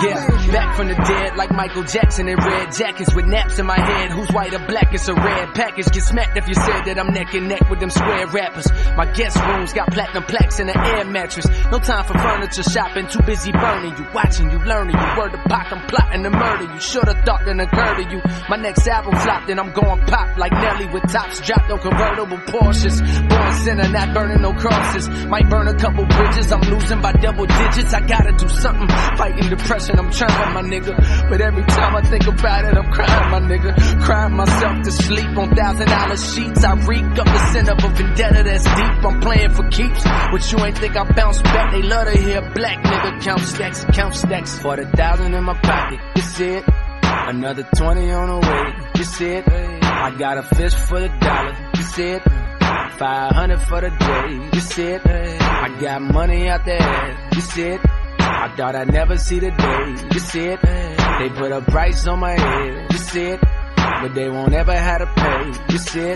Yeah, back from the dead like Michael Jackson in red jackets with naps in my head. Who's white or black? It's a red package. Get smacked if you said that I'm neck and neck with them square rappers. My guest rooms got platinum plaques and an air mattress. No time for furniture shopping, too busy burning. You watching, you learning, you word to Pac, I'm plotting to murder you. Should've thought that occurred to you. My next album flopped and I'm going pop like Nelly with tops dropped on convertible Porsches. Born sinner, not burning no crosses. Might burn a couple bridges, I'm losing by double digits. I gotta do something, fighting depression, I'm trying, my nigga. But every time I think about it, I'm crying, my nigga. Crying myself to sleep on $1,000 sheets. I reek up the sin of a vendetta that's deep. I'm playing for keeps, but you ain't think I bounce back. They love to hear black nigga count stacks. 40,000 in my pocket, you see it. Another 20 on the way, you see it. I got a fist full of dollars, you see it. 500 for the day, you see it. I got money out there, you see it. I thought I'd never see the day, you see it. They put a price on my head, you see it. But they won't ever have to pay, you see it.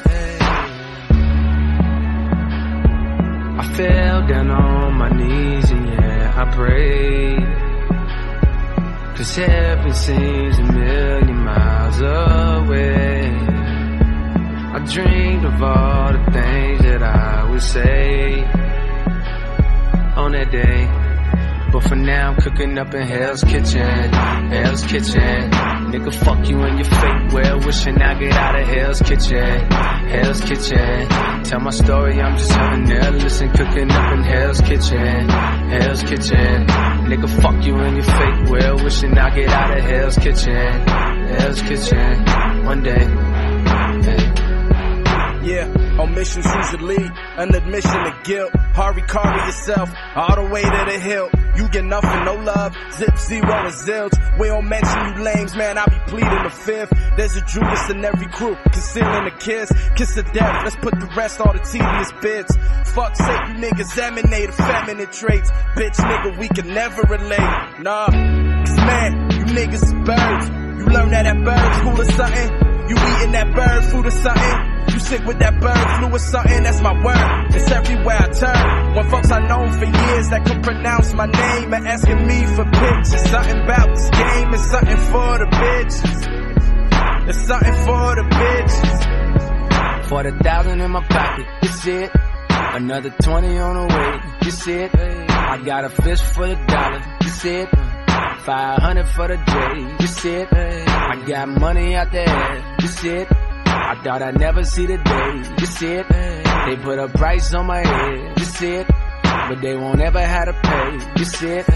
I fell down on my knees and yeah, I prayed. 'Cause heaven seems a million miles away. I dreamed of all the things that I would say on that day. But for now I'm cooking up in Hell's Kitchen, Hell's Kitchen. Nigga, fuck you and your fake well wishing I get out of Hell's Kitchen, Hell's Kitchen. Tell my story, I'm just having there. Listen, cooking up in Hell's Kitchen, Hell's Kitchen. Nigga, fuck you and your fake well wishing I get out of Hell's Kitchen, Hell's Kitchen. One day, hey. Yeah, omissions usually an admission to guilt. Hurry, carry yourself all the way to the hill. You get nothing, no love, zip, zero, and zilch. We don't mention you lames, man, I be pleading the fifth. There's a Judas in every crew, concealing a kiss of death. Let's put the rest on the tedious bits. Fuck's sake, you niggas emanate effeminate traits. Bitch, nigga, we can never relate. Nah, 'cause man, you niggas is birds. You learn that bird food or something. You eating that bird food or something. You sick with that bird flu or something, that's my word. It's everywhere I turn. When folks I known for years that could pronounce my name and asking me for pictures. Something about this game, it's something for the bitches. It's something for the bitches. 40,000 in my pocket, you see it. Another 20 on the way, you see it. I got a fist full of dollars, you see it. 500 for the day, you see it. I got money out there, you see it. I thought I'd never see the day, you see it. They put a price on my head, you see it. But they won't ever have to pay, you see it.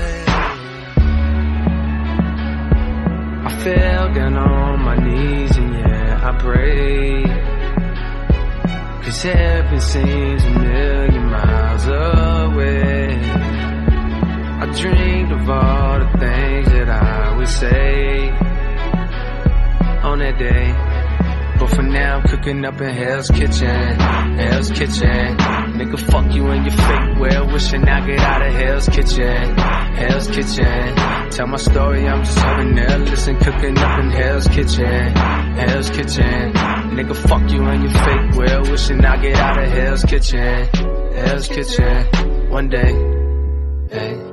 I fell down on my knees and yeah, I prayed. 'Cause heaven seems a million miles away. I dreamed of all the things that I would say on that day. But for now I'm cooking up in Hell's Kitchen, Hell's Kitchen. Nigga, fuck you and your fake well wishing I get out of Hell's Kitchen, Hell's Kitchen. Tell my story, I'm just having there. Listen, cooking up in Hell's Kitchen, Hell's Kitchen. Nigga, fuck you and your fake well wishing I get out of Hell's Kitchen, Hell's Kitchen. One day, hey.